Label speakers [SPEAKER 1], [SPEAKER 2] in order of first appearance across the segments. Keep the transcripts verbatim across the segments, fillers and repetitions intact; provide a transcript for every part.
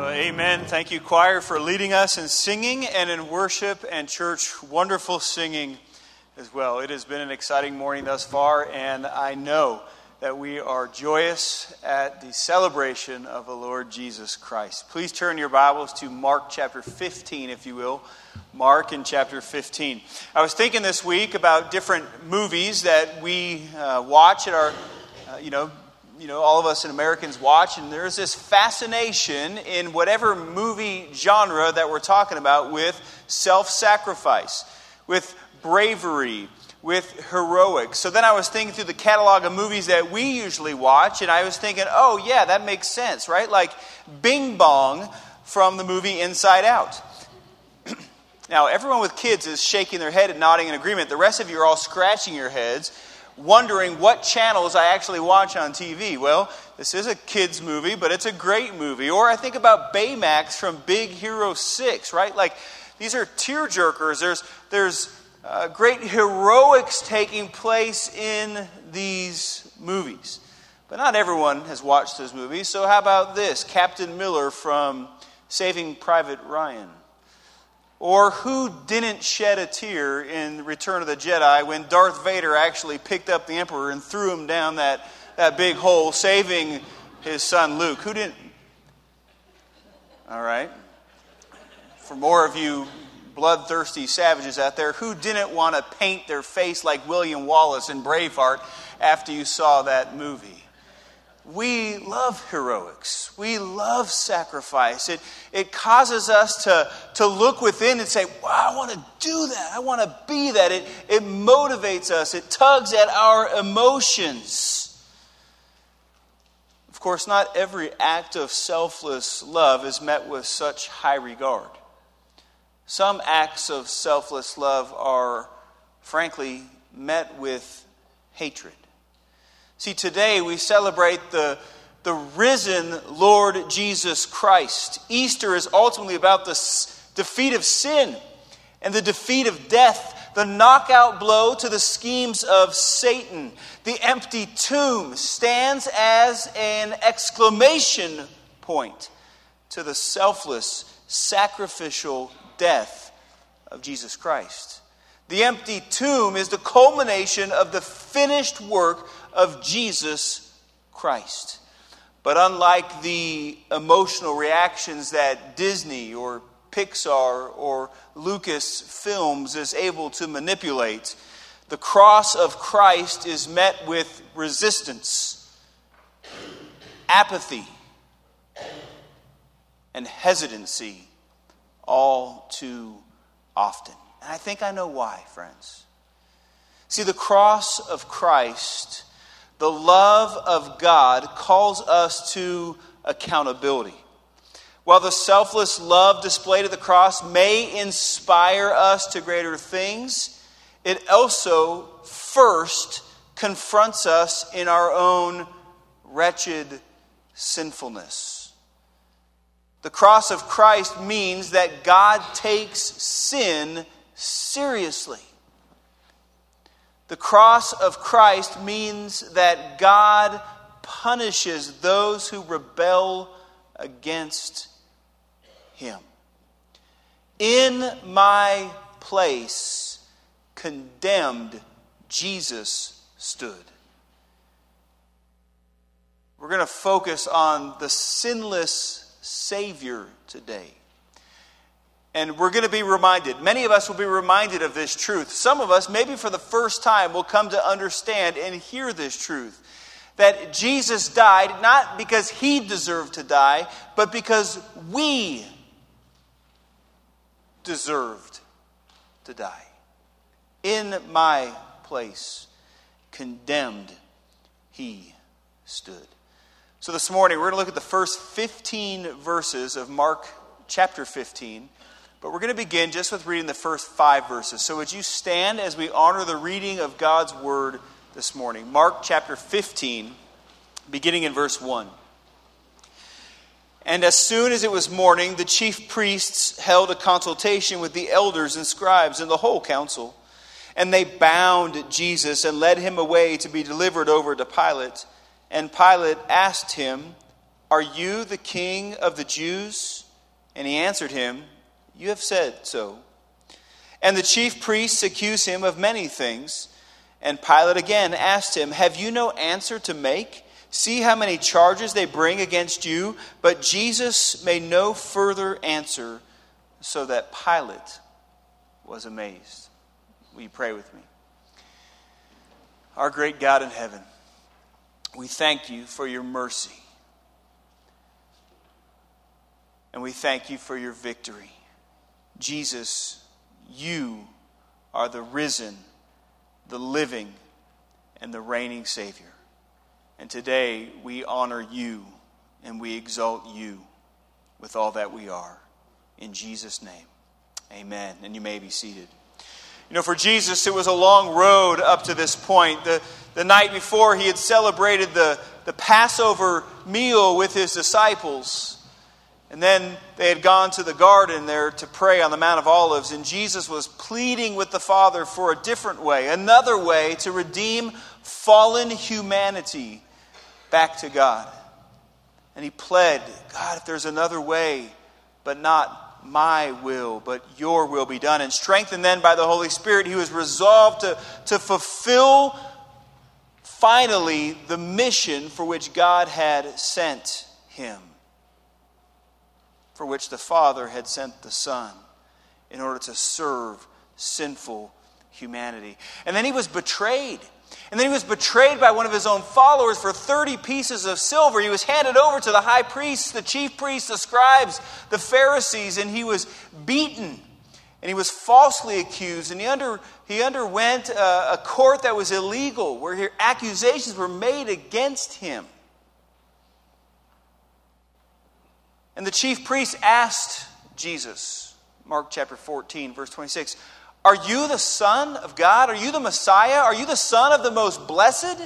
[SPEAKER 1] Well, amen. Thank you, choir, for leading us in singing and in worship, and church, wonderful singing as well. It has been an exciting morning thus far, and I know that we are joyous at the celebration of the Lord Jesus Christ. Please turn your Bibles to Mark chapter fifteen, if you will. Mark in chapter fifteen. I was thinking this week about different movies that we uh, watch at our, uh, you know, you know, all of us and Americans watch, and there's this fascination in whatever movie genre that we're talking about with self-sacrifice, with bravery, with heroics. So then I was thinking through the catalog of movies that we usually watch, and I was thinking, oh yeah, that makes sense, right? Like Bing Bong from the movie Inside Out. Now, everyone with kids is shaking their head and nodding in agreement. The rest of you are all scratching your heads, wondering what channels I actually watch on T V. Well, this is a kids movie, but it's a great movie. Or I think about Baymax from Big Hero six, right? Like, these are tearjerkers. There's, there's uh, great heroics taking place in these movies. But not everyone has watched those movies. So how about this? Captain Miller from Saving Private Ryan. Or who didn't shed a tear in Return of the Jedi when Darth Vader actually picked up the Emperor and threw him down that, that big hole, saving his son Luke? Who didn't? All right. For more of you bloodthirsty savages out there, who didn't want to paint their face like William Wallace in Braveheart after you saw that movie? We love heroics. We love sacrifice. It, it causes us to, to look within and say, wow, I want to do that. I want to be that. It, it motivates us. It tugs at our emotions. Of course, not every act of selfless love is met with such high regard. Some acts of selfless love are, frankly, met with hatred. See, today we celebrate the, the risen Lord Jesus Christ. Easter is ultimately about the s- defeat of sin and the defeat of death, the knockout blow to the schemes of Satan. The empty tomb stands as an exclamation point to the selfless, sacrificial death of Jesus Christ. The empty tomb is the culmination of the finished work of Jesus Christ. But unlike the emotional reactions that Disney or Pixar or Lucasfilms is able to manipulate, the cross of Christ is met with resistance, apathy, and hesitancy all too often. And I think I know why, friends. See, the cross of Christ, the love of God, calls us to accountability. While the selfless love displayed at the cross may inspire us to greater things, it also first confronts us in our own wretched sinfulness. The cross of Christ means that God takes sin seriously. The cross of Christ means that God punishes those who rebel against Him. In my place, condemned Jesus stood. We're going to focus on the sinless Savior today. And we're going to be reminded, many of us will be reminded of this truth. Some of us, maybe for the first time, will come to understand and hear this truth. That Jesus died not because He deserved to die, but because we deserved to die. In my place, condemned He stood. So this morning, we're going to look at the first fifteen verses of Mark chapter fifteen. But we're going to begin just with reading the first five verses. So would you stand as we honor the reading of God's Word this morning? Mark chapter fifteen, beginning in verse one. And as soon as it was morning, the chief priests held a consultation with the elders and scribes and the whole council. And they bound Jesus and led him away to be delivered over to Pilate. And Pilate asked him, "Are you the king of the Jews?" And he answered him, "You have said so." And the chief priests accused him of many things. And Pilate again asked him, "Have you no answer to make? See how many charges they bring against you." But Jesus made no further answer, so that Pilate was amazed. Will you pray with me? Our great God in heaven, we thank you for your mercy. And we thank you for your victory. Jesus, you are the risen, the living, and the reigning Savior. And today we honor you and we exalt you with all that we are. In Jesus' name, amen. And you may be seated. You know, for Jesus, it was a long road up to this point. The, the night before, he had celebrated the, the Passover meal with his disciples. And then they had gone to the garden there to pray on the Mount of Olives. And Jesus was pleading with the Father for a different way, another way to redeem fallen humanity back to God. And he pled, "God, if there's another way, but not my will, but your will be done." And strengthened then by the Holy Spirit, he was resolved to, to fulfill finally the mission for which God had sent him, for which the Father had sent the Son, in order to serve sinful humanity. And then he was betrayed. And then he was betrayed by one of his own followers for thirty pieces of silver. He was handed over to the high priests, the chief priests, the scribes, the Pharisees, and he was beaten. And he was falsely accused. And he, under, he underwent a, a court that was illegal, where accusations were made against him. And the chief priests asked Jesus, Mark chapter fourteen, verse twenty-six, "Are you the Son of God? Are you the Messiah? Are you the Son of the Most Blessed?"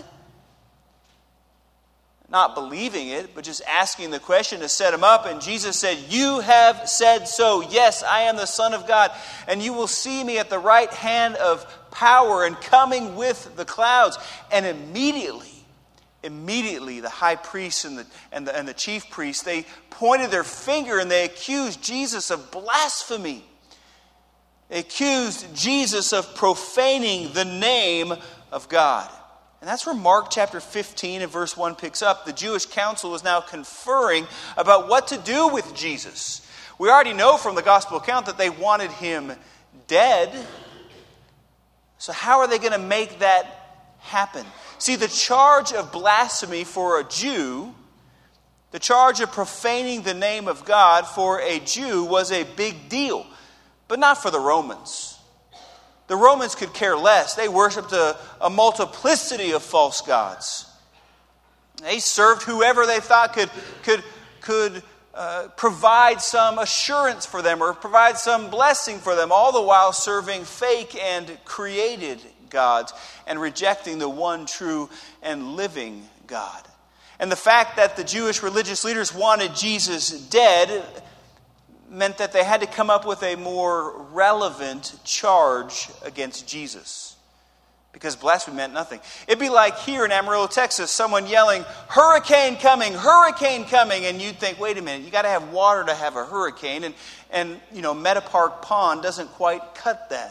[SPEAKER 1] Not believing it, but just asking the question to set him up. And Jesus said, "You have said so. Yes, I am the Son of God. And you will see me at the right hand of power and coming with the clouds." And immediately, Immediately, the high priests and the, and, the, and the chief priests, they pointed their finger and they accused Jesus of blasphemy. They accused Jesus of profaning the name of God. And that's where Mark chapter fifteen and verse one picks up. The Jewish council is now conferring about what to do with Jesus. We already know from the gospel account that they wanted him dead. So how are they going to make that happen? See, the charge of blasphemy for a Jew, the charge of profaning the name of God for a Jew was a big deal, but not for the Romans. The Romans could care less. They worshipped a, a multiplicity of false gods. They served whoever they thought could, could, could uh, provide some assurance for them or provide some blessing for them, all the while serving fake and created gods and rejecting the one true and living God. And the fact that the Jewish religious leaders wanted Jesus dead meant that they had to come up with a more relevant charge against Jesus, because blasphemy meant nothing. It'd be like here in Amarillo, Texas, someone yelling, "Hurricane coming, hurricane coming," and you'd think, wait a minute, you got to have water to have a hurricane, and and you know, Metapark Pond doesn't quite cut that.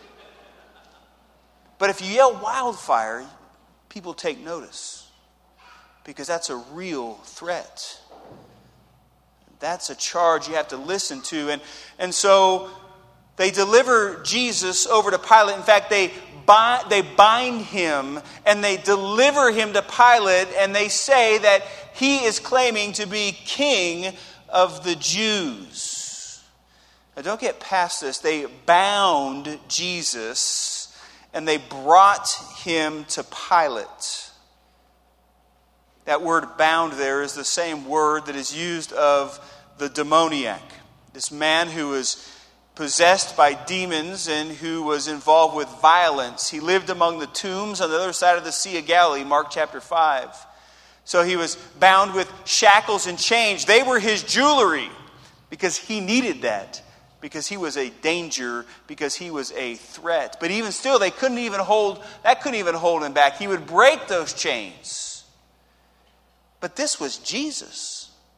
[SPEAKER 1] But if you yell wildfire, people take notice, because that's a real threat. That's a charge you have to listen to. And, and so they deliver Jesus over to Pilate. In fact, they bind, they bind him and they deliver him to Pilate, and they say that he is claiming to be king of the Jews. Now don't get past this. They bound Jesus and they brought him to Pilate. That word bound there is the same word that is used of the demoniac. This man who was possessed by demons and who was involved with violence. He lived among the tombs on the other side of the Sea of Galilee, Mark chapter five. So he was bound with shackles and chains. They were his jewelry because he needed that. Because he was a danger, because he was a threat. But even still, they couldn't even hold, that couldn't even hold him back. He would break those chains. But this was Jesus.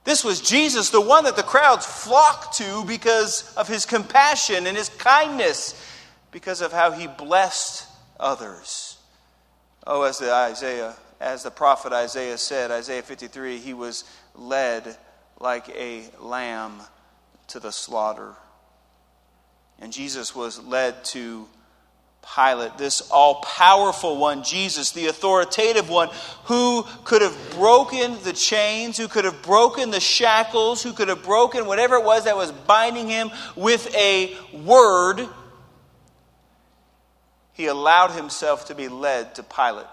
[SPEAKER 1] This was Jesus, the one that the crowds flocked to because of his compassion and his kindness, because of how he blessed others. Oh, as the Isaiah, as the prophet Isaiah said, Isaiah fifty-three, he was led like a lamb to the slaughter. And Jesus was led to Pilate, this all-powerful one, Jesus, the authoritative one, who could have broken the chains, who could have broken the shackles, who could have broken whatever it was that was binding him with a word. He allowed himself to be led to Pilate,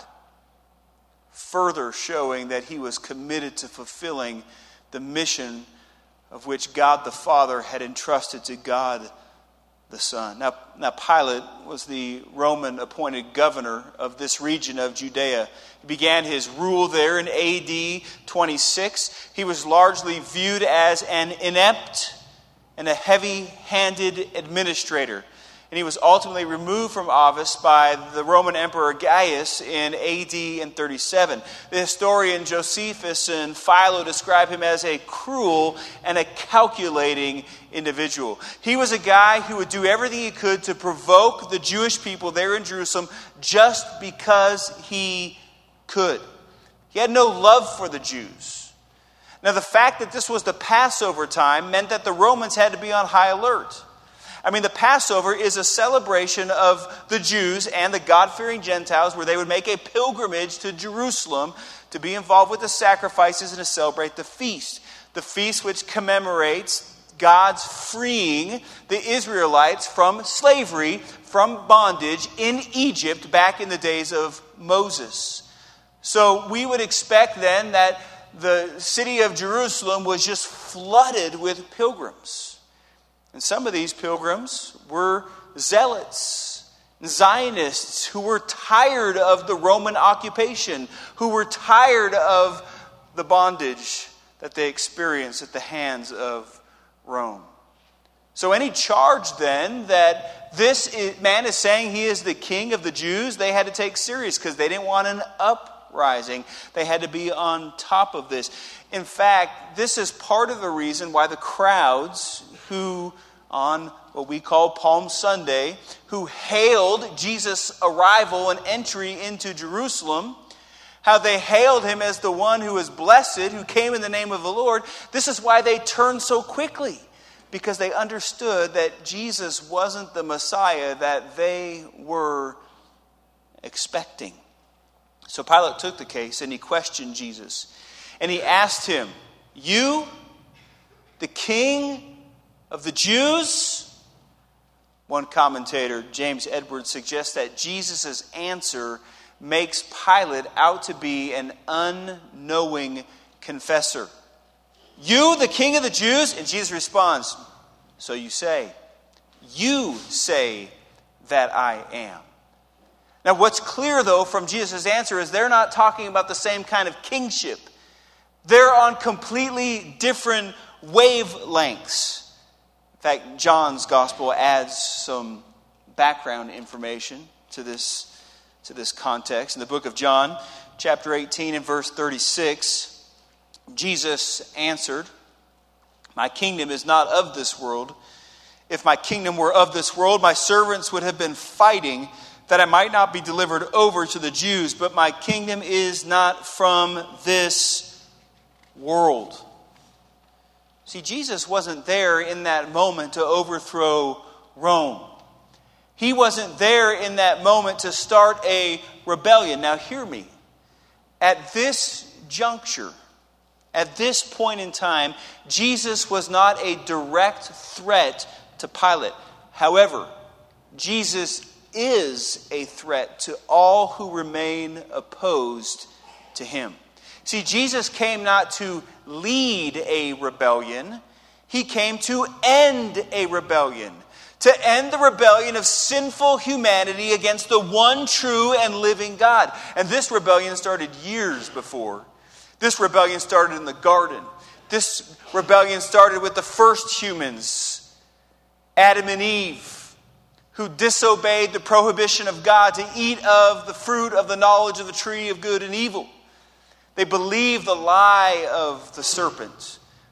[SPEAKER 1] further showing that he was committed to fulfilling the mission of which God the Father had entrusted to God the Son. Now, now Pilate was the Roman appointed governor of this region of Judea. He began his rule there in A D twenty-six. He was largely viewed as an inept and a heavy-handed administrator. And he was ultimately removed from office by the Roman Emperor Gaius in A D thirty-seven. The historian Josephus and Philo describe him as a cruel and a calculating individual. He was a guy who would do everything he could to provoke the Jewish people there in Jerusalem just because he could. He had no love for the Jews. Now, the fact that this was the Passover time meant that the Romans had to be on high alert. I mean, the Passover is a celebration of the Jews and the God-fearing Gentiles where they would make a pilgrimage to Jerusalem to be involved with the sacrifices and to celebrate the feast. The feast which commemorates God's freeing the Israelites from slavery, from bondage in Egypt back in the days of Moses. So we would expect then that the city of Jerusalem was just flooded with pilgrims. And some of these pilgrims were zealots, Zionists, who were tired of the Roman occupation, who were tired of the bondage that they experienced at the hands of Rome. So any charge then that this man is saying he is the king of the Jews, they had to take serious because they didn't want an uprising. They had to be on top of this. In fact, this is part of the reason why the crowds who on what we call Palm Sunday, who hailed Jesus' arrival and entry into Jerusalem, how they hailed him as the one who is blessed, who came in the name of the Lord. This is why they turned so quickly, because they understood that Jesus wasn't the Messiah that they were expecting. So Pilate took the case and he questioned Jesus. And he asked him, "You, the king of the Jews?" One commentator, James Edwards, suggests that Jesus' answer makes Pilate out to be an unknowing confessor. "You, the king of the Jews?" And Jesus responds, "So you say. You say that I am." Now what's clear though from Jesus' answer is they're not talking about the same kind of kingship. They're on completely different wavelengths. In fact, John's gospel adds some background information to this, to this context. In the book of John, chapter eighteen and verse thirty-six, Jesus answered, "My kingdom is not of this world. If my kingdom were of this world, my servants would have been fighting that I might not be delivered over to the Jews. But my kingdom is not from this world." See, Jesus wasn't there in that moment to overthrow Rome. He wasn't there in that moment to start a rebellion. Now hear me. At this juncture, at this point in time, Jesus was not a direct threat to Pilate. However, Jesus is a threat to all who remain opposed to him. See, Jesus came not to lead a rebellion. He came to end a rebellion. To end the rebellion of sinful humanity against the one true and living God. And this rebellion started years before. This rebellion started in the garden. This rebellion started with the first humans, Adam and Eve, who disobeyed the prohibition of God to eat of the fruit of the knowledge of the tree of good and evil. They believed the lie of the serpent.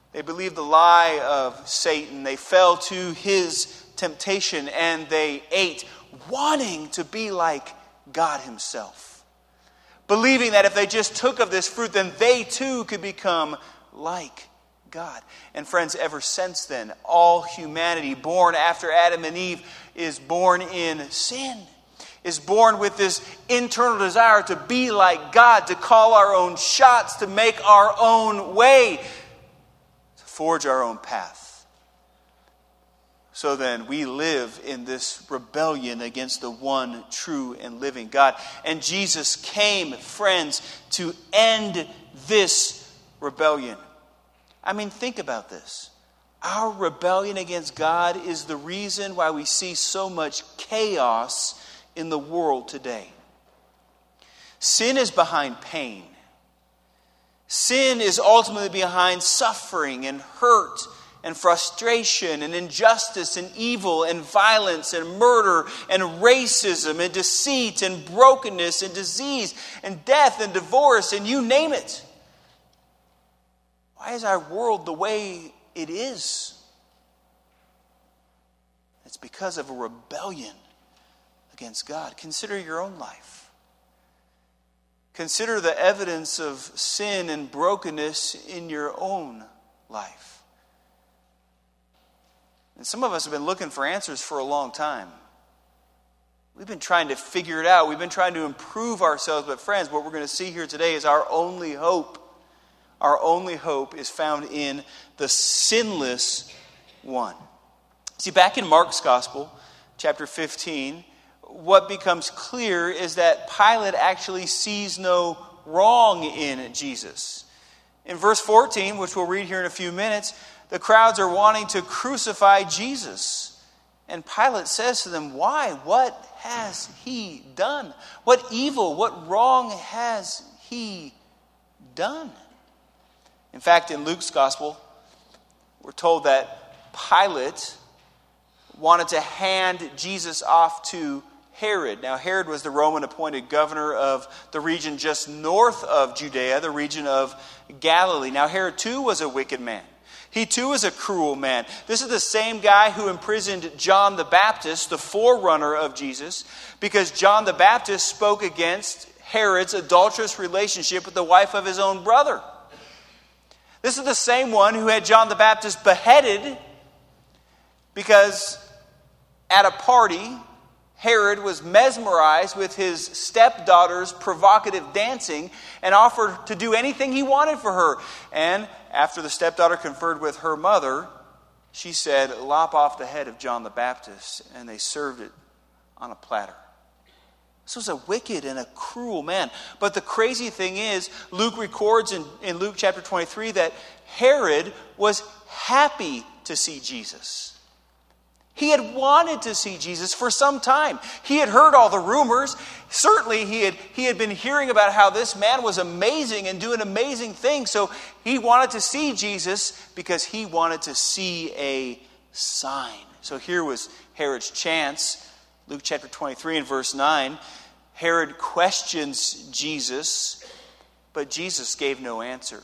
[SPEAKER 1] They believed the lie of Satan. They fell to his temptation and they ate, wanting to be like God himself. Believing that if they just took of this fruit, then they too could become like God. And friends, ever since then, all humanity born after Adam and Eve is born in sin. Is born with this internal desire to be like God, to call our own shots, to make our own way, to forge our own path. So then we live in this rebellion against the one true and living God. And Jesus came, friends, to end this rebellion. I mean, think about this. Our rebellion against God is the reason why we see so much chaos in the world today. Sin is behind pain. Sin is ultimately behind suffering and hurt and frustration and injustice and evil and violence and murder and racism and deceit and brokenness and disease and death and divorce and you name it. Why is our world the way it is? It's because of a rebellion against God. Consider your own life. Consider the evidence of sin and brokenness in your own life. And some of us have been looking for answers for a long time. We've been trying to figure it out. We've been trying to improve ourselves. But friends, what we're going to see here today is our only hope. Our only hope is found in the sinless one. See, back in Mark's Gospel, chapter fifteen, what becomes clear is that Pilate actually sees no wrong in Jesus. In verse fourteen, which we'll read here in a few minutes, the crowds are wanting to crucify Jesus. And Pilate says to them, why? What has he done? What evil, what wrong has he done? In fact, in Luke's Gospel, we're told that Pilate wanted to hand Jesus off to Herod. Now, Herod was the Roman appointed governor of the region just north of Judea, the region of Galilee. Now, Herod too was a wicked man. He too was a cruel man. This is the same guy who imprisoned John the Baptist, the forerunner of Jesus, because John the Baptist spoke against Herod's adulterous relationship with the wife of his own brother. This is the same one who had John the Baptist beheaded because at a party, Herod was mesmerized with his stepdaughter's provocative dancing and offered to do anything he wanted for her. And after the stepdaughter conferred with her mother, she said, lop off the head of John the Baptist, and they served it on a platter. This was a wicked and a cruel man. But the crazy thing is, Luke records in, in Luke chapter twenty-three that Herod was happy to see Jesus. He had wanted to see Jesus for some time. He had heard all the rumors. Certainly he had, he had been hearing about how this man was amazing and doing amazing things. So he wanted to see Jesus because he wanted to see a sign. So here was Herod's chance. Luke chapter twenty-three and verse nine. Herod questions Jesus, but Jesus gave no answer.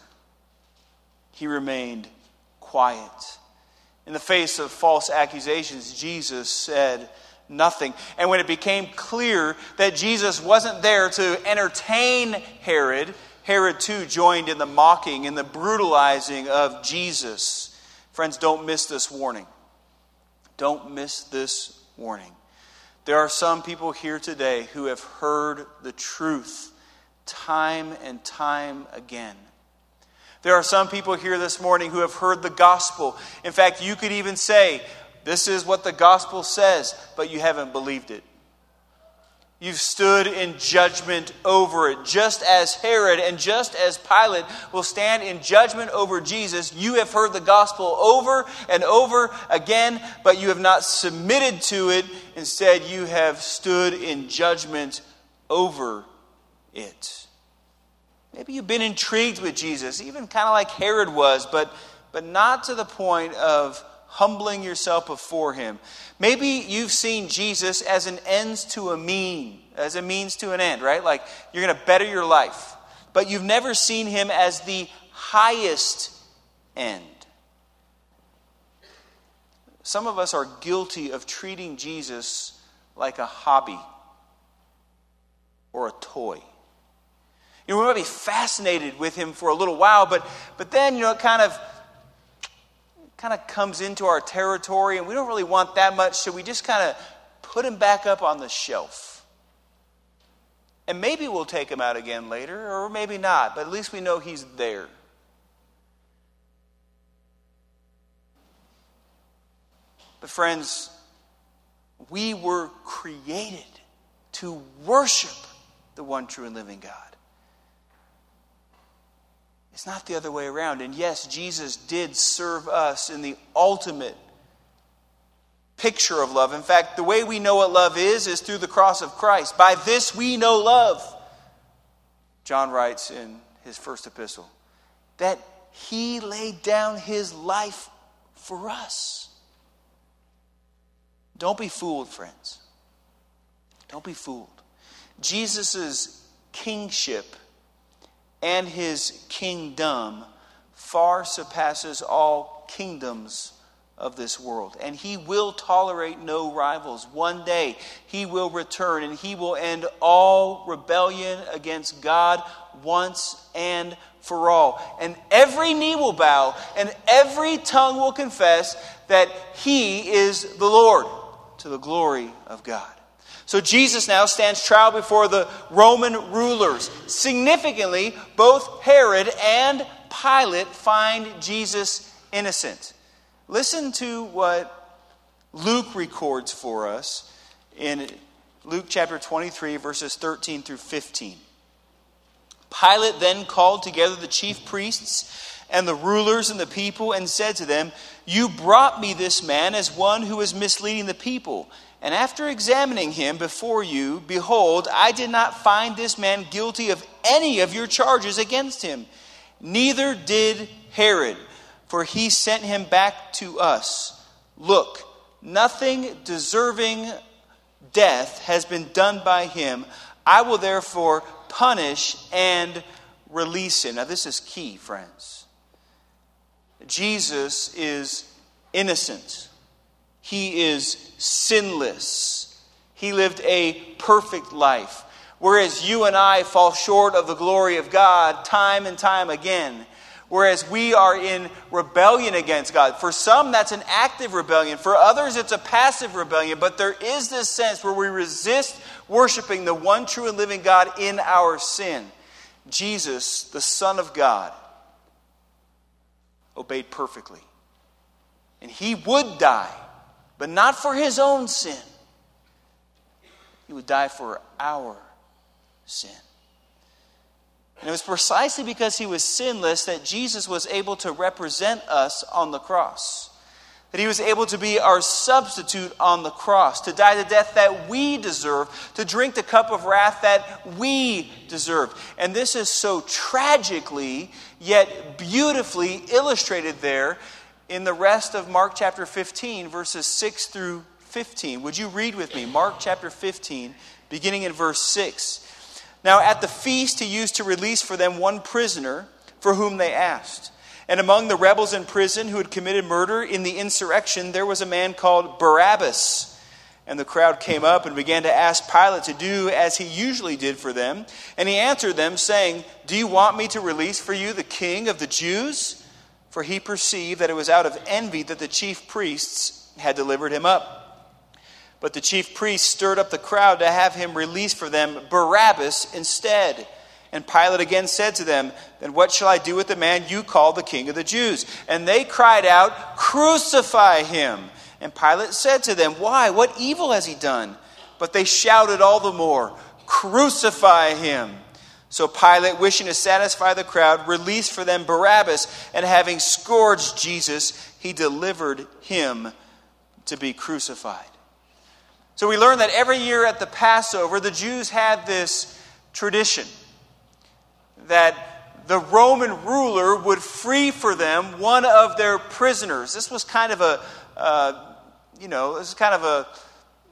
[SPEAKER 1] He remained quiet. In the face of false accusations, Jesus said nothing. And when it became clear that Jesus wasn't there to entertain Herod, Herod too joined in the mocking and the brutalizing of Jesus. Friends, don't miss this warning. Don't miss this warning. There are some people here today who have heard the truth time and time again. There are some people here this morning who have heard the gospel. In fact, you could even say, this is what the gospel says, but you haven't believed it. You've stood in judgment over it. Just as Herod and just as Pilate will stand in judgment over Jesus, you have heard the gospel over and over again, but you have not submitted to it. Instead, you have stood in judgment over it. Maybe you've been intrigued with Jesus, even kind of like Herod was, but, but not to the point of humbling yourself before him. Maybe you've seen Jesus as an ends to a mean, as a means to an end, right? Like you're going to better your life. But you've never seen him as the highest end. some of us are guilty of treating Jesus like a hobby or a toy. You know, we might be fascinated with him for a little while, but but then, you know, it kind of kind of comes into our territory, and we don't really want that much, so we just kind of put him back up on the shelf. And maybe we'll take him out again later, or maybe not, but at least we know he's there. But friends, we were created to worship the one true and living God. It's not the other way around. And yes, Jesus did serve us in the ultimate picture of love. In fact, the way we know what love is, is through the cross of Christ. By this we know love, John writes in his first epistle, that he laid down his life for us. Don't be fooled, friends. Don't be fooled. Jesus' kingship and his kingdom far surpasses all kingdoms of this world. And he will tolerate no rivals. One day he will return and he will end all rebellion against God once and for all. And every knee will bow and every tongue will confess that he is the Lord, to the glory of God. So Jesus now stands trial before the Roman rulers. Significantly, both Herod and Pilate find Jesus innocent. Listen to what Luke records for us in Luke chapter twenty-three, verses thirteen through fifteen. Pilate then called together the chief priests and the rulers and the people and said to them, "You brought me this man as one who is misleading the people. And after examining him before you, behold, I did not find this man guilty of any of your charges against him. Neither did Herod, for he sent him back to us. Look, nothing deserving death has been done by him. I will therefore punish and release him." Now this is key, friends. Jesus is innocent. He is sinless. He lived a perfect life. Whereas you and I fall short of the glory of God time and time again. Whereas we are in rebellion against God. For some, that's an active rebellion. For others, it's a passive rebellion. But there is this sense where we resist worshiping the one true and living God in our sin. Jesus, the Son of God, obeyed perfectly. And he would die, but not for his own sin. He would die for our sin. And it was precisely because he was sinless that Jesus was able to represent us on the cross. That he was able to be our substitute on the cross. To die the death that we deserve. To drink the cup of wrath that we deserve. And this is so tragically, yet beautifully illustrated there in the rest of Mark chapter fifteen, verses six through fifteen. Would you read with me? Mark chapter fifteen, beginning in verse six. "Now at the feast he used to release for them one prisoner for whom they asked. And among the rebels in prison who had committed murder in the insurrection, there was a man called Barabbas. And the crowd came up and began to ask Pilate to do as he usually did for them. And he answered them, saying, 'Do you want me to release for you the king of the Jews?' For he perceived that it was out of envy that the chief priests had delivered him up. But the chief priests stirred up the crowd to have him release for them Barabbas instead. And Pilate again said to them, 'Then what shall I do with the man you call the king of the Jews?' And they cried out, 'Crucify him!' And Pilate said to them, 'Why? What evil has he done?' But they shouted all the more, 'Crucify him!' So Pilate, wishing to satisfy the crowd, released for them Barabbas, and having scourged Jesus, he delivered him to be crucified." So we learn that every year at the Passover, the Jews had this tradition that the Roman ruler would free for them one of their prisoners. This was kind of a, uh, you know, this is kind of a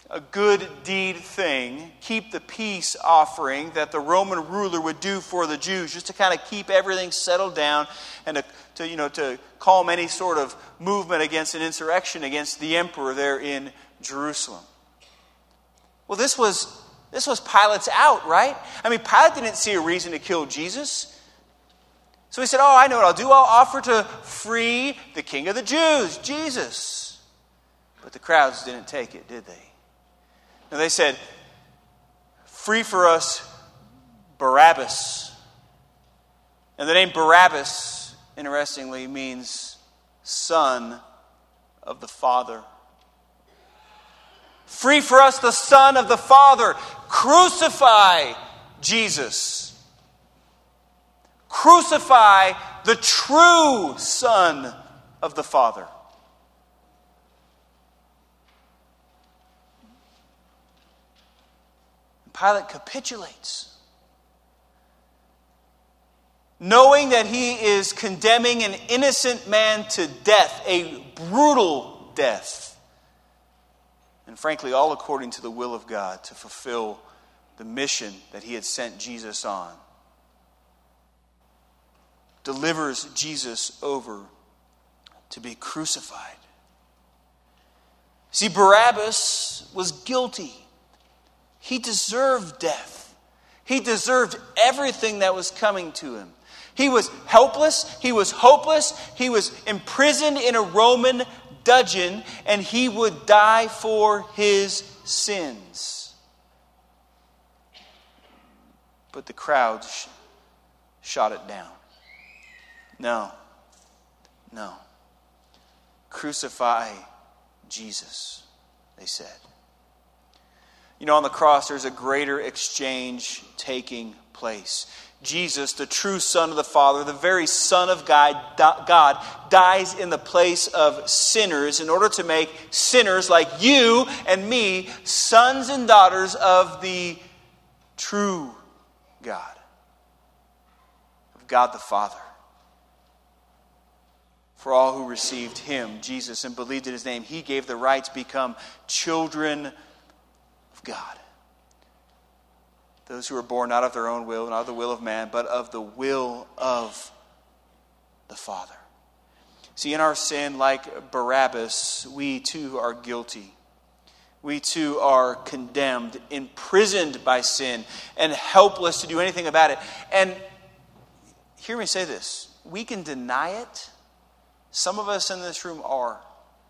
[SPEAKER 1] a good deed thing, keep the peace offering that the Roman ruler would do for the Jews, just to kind of keep everything settled down and to, to you know to calm any sort of movement against an insurrection against the emperor there in Jerusalem. Well, this was this was Pilate's out, right? I mean, Pilate didn't see a reason to kill Jesus. So he said, oh, I know what I'll do. I'll offer to free the King of the Jews, Jesus. But the crowds didn't take it, did they? No, they said, free for us Barabbas. And the name Barabbas, interestingly, means son of the Father. Free for us the Son of the Father. Crucify Jesus. Crucify the true Son of the Father. Pilate capitulates, knowing that he is condemning an innocent man to death, a brutal death. And frankly, all according to the will of God, to fulfill the mission that he had sent Jesus on. Delivers Jesus over to be crucified. See, Barabbas was guilty. He deserved death. He deserved everything that was coming to him. He was helpless. He was hopeless. He was imprisoned in a Roman dungeon, and he would die for his sins. But the crowd sh- shot it down. No. No. Crucify Jesus, they said. You know, on the cross, there's a greater exchange taking place. Jesus, the true Son of the Father, the very Son of God, God, dies in the place of sinners in order to make sinners like you and me sons and daughters of the true God, of God the Father. For all who received him, Jesus, and believed in his name, he gave the right to become children of God. Those who are born not of their own will, not of the will of man, but of the will of the Father. See, in our sin, like Barabbas, we too are guilty. We too are condemned, imprisoned by sin, and helpless to do anything about it. And hear me say this. We can deny it. Some of us in this room are.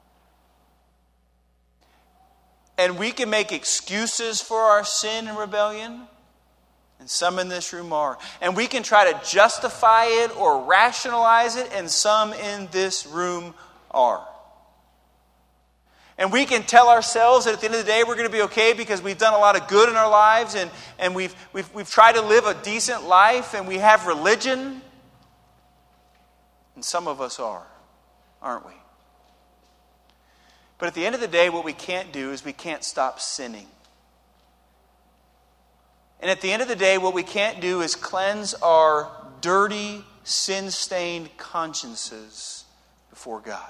[SPEAKER 1] And we can make excuses for our sin and rebellion. And some in this room are. And we can try to justify it or rationalize it. And some in this room are. And we can tell ourselves that at the end of the day we're going to be okay because we've done a lot of good in our lives. And, and we've, we've, we've tried to live a decent life. And we have religion. And some of us are. Aren't we? But at the end of the day, what we can't do is we can't stop sinning. And at the end of the day, what we can't do is cleanse our dirty, sin-stained consciences before God.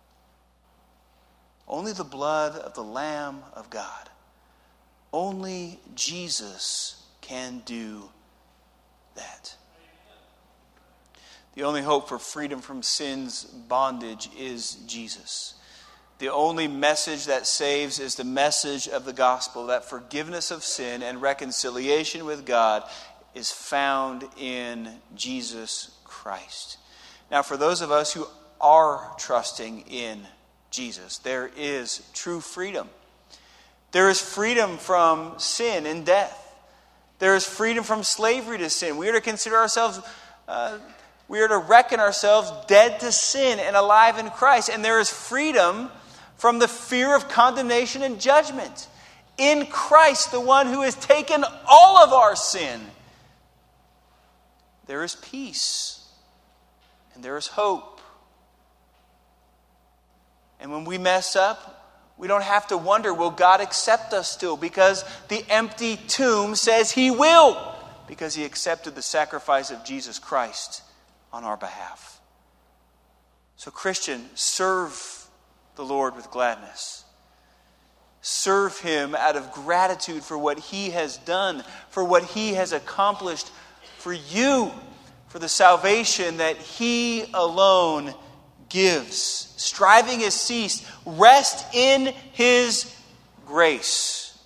[SPEAKER 1] Only the blood of the Lamb of God, only Jesus can do that. The only hope for freedom from sin's bondage is Jesus. The only message that saves is the message of the gospel, that forgiveness of sin and reconciliation with God is found in Jesus Christ. Now, for those of us who are trusting in Jesus, there is true freedom. There is freedom from sin and death. There is freedom from slavery to sin. We are to consider ourselves... Uh, We are to reckon ourselves dead to sin and alive in Christ. And there is freedom from the fear of condemnation and judgment. In Christ, the one who has taken all of our sin, there is peace and there is hope. And when we mess up, we don't have to wonder, will God accept us still? Because the empty tomb says he will, because he accepted the sacrifice of Jesus Christ on our behalf. So, Christian, serve the Lord with gladness. serve him out of gratitude for what he has done, for what he has accomplished for you, for the salvation that he alone gives. Striving has ceased. Rest in his grace.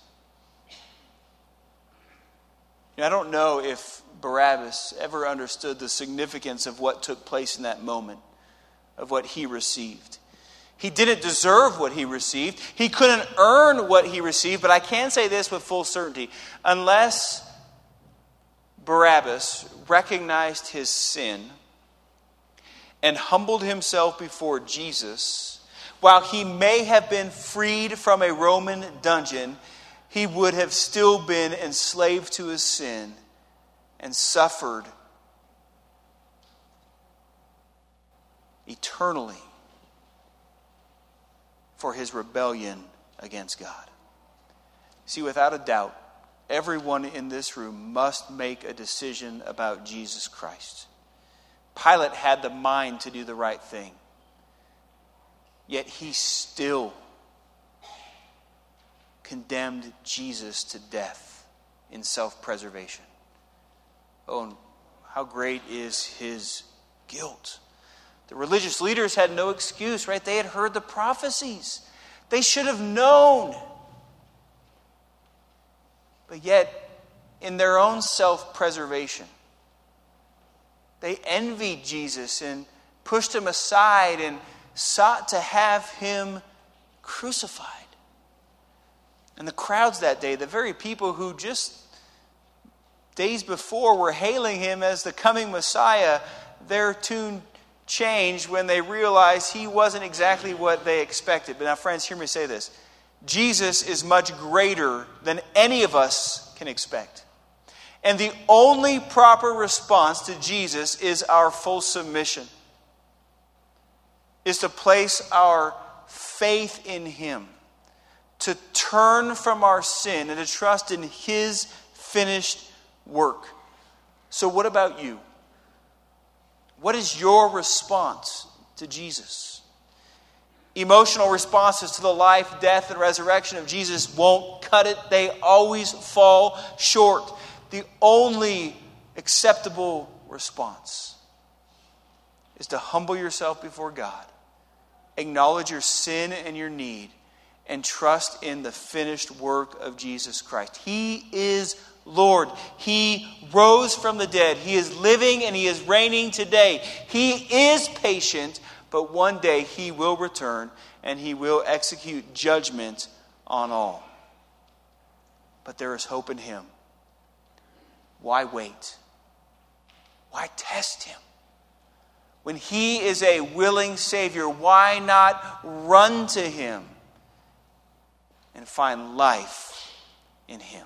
[SPEAKER 1] I don't know if Barabbas ever understood the significance of what took place in that moment, of what he received. He didn't deserve what he received. He couldn't earn what he received, but I can say this with full certainty. Unless Barabbas recognized his sin and humbled himself before Jesus, while he may have been freed from a Roman dungeon, he would have still been enslaved to his sin and suffered eternally for his rebellion against God. See, without a doubt, everyone in this room must make a decision about Jesus Christ. Pilate had the mind to do the right thing, yet he still condemned Jesus to death in self-preservation. Oh, and how great is his guilt. The religious leaders had no excuse, right? They had heard the prophecies. They should have known. But yet, in their own self-preservation, they envied Jesus and pushed him aside and sought to have him crucified. And the crowds that day, the very people who just days before were hailing him as the coming Messiah, their tune changed when they realized he wasn't exactly what they expected. But now, friends, hear me say this. Jesus is much greater than any of us can expect. And the only proper response to Jesus is our full submission. Is to place our faith in him. To turn from our sin and to trust in his finished work. So what about you? What is your response to Jesus? Emotional responses to the life, death, and resurrection of Jesus won't cut it. They always fall short. The only acceptable response is to humble yourself before God, acknowledge your sin and your need, and trust in the finished work of Jesus Christ. He is Lord. He rose from the dead. He is living and he is reigning today. He is patient, but one day he will return and he will execute judgment on all. But there is hope in him. Why wait? Why test him? When he is a willing Savior, why not run to him and find life in him?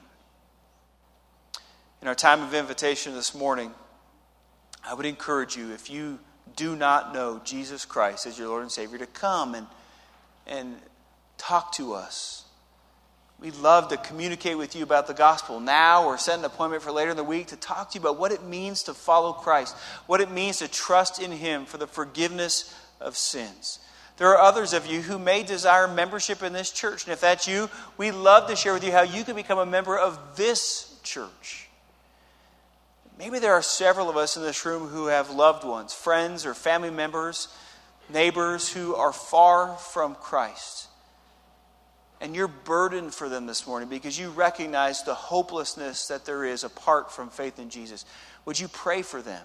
[SPEAKER 1] In our time of invitation this morning, I would encourage you, if you do not know Jesus Christ as your Lord and Savior, to come and, and talk to us. We'd love to communicate with you about the gospel now or set an appointment for later in the week to talk to you about what it means to follow Christ, what it means to trust in him for the forgiveness of sins. There are others of you who may desire membership in this church. And if that's you, we'd love to share with you how you can become a member of this church. Maybe there are several of us in this room who have loved ones, friends or family members, neighbors who are far from Christ. And you're burdened for them this morning because you recognize the hopelessness that there is apart from faith in Jesus. Would you pray for them?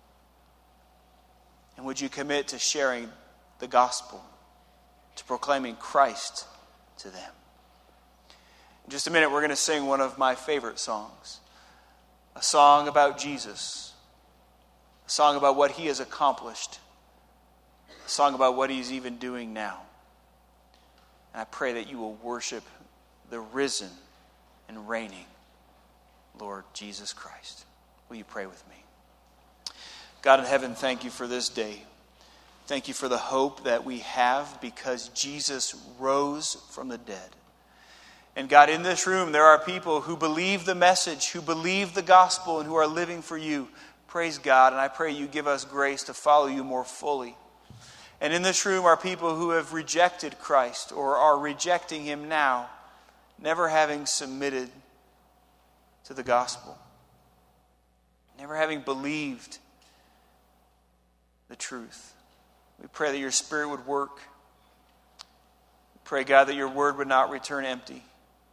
[SPEAKER 1] And would you commit to sharing the gospel, to proclaiming Christ to them? In just a minute, we're going to sing one of my favorite songs. A song about Jesus. A song about what he has accomplished. A song about what he's even doing now. And I pray that you will worship the risen and reigning Lord Jesus Christ. Will you pray with me? God in heaven, thank you for this day. Thank you for the hope that we have because Jesus rose from the dead. And God, in this room, there are people who believe the message, who believe the gospel, and who are living for you. Praise God, and I pray you give us grace to follow you more fully. And in this room are people who have rejected Christ or are rejecting him now. never having submitted to the gospel, never having believed the truth. We pray that your Spirit would work. We pray, God, that your word would not return empty.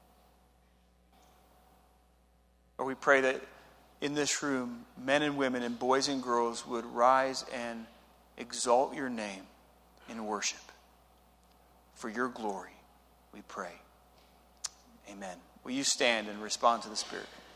[SPEAKER 1] Or we pray that in this room, men and women and boys and girls would rise and exalt your name in worship. For your glory, we pray. Amen. Will you stand and respond to the Spirit?